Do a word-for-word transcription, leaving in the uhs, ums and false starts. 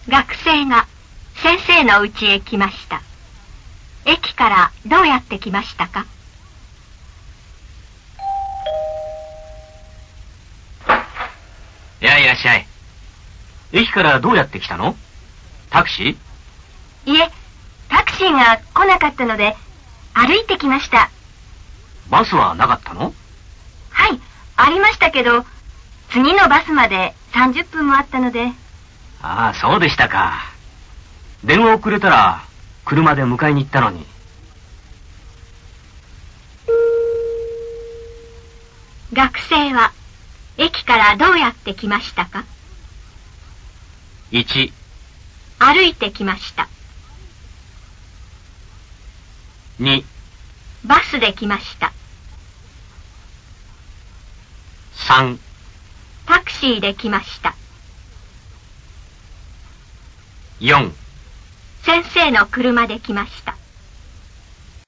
学生が先生の家へ来ました。駅からどうやって来ましたか？ やあ、いらっしゃい。駅からどうやって来たの？タクシー？いえ、タクシーが来なかったので歩いてきました。 バスはなかったの？ はい、ありましたけど、次のバスまでさんじゅっぷんもあったので。 ああ、そうでしたか。電話をくれたら車で迎えに行ったのに。 学生は駅からどうやって来ましたか？ いち、 歩いてきました。 に、 バスで来ました。 さん、 タクシーで来ました。 よん、 先生の車で来ました。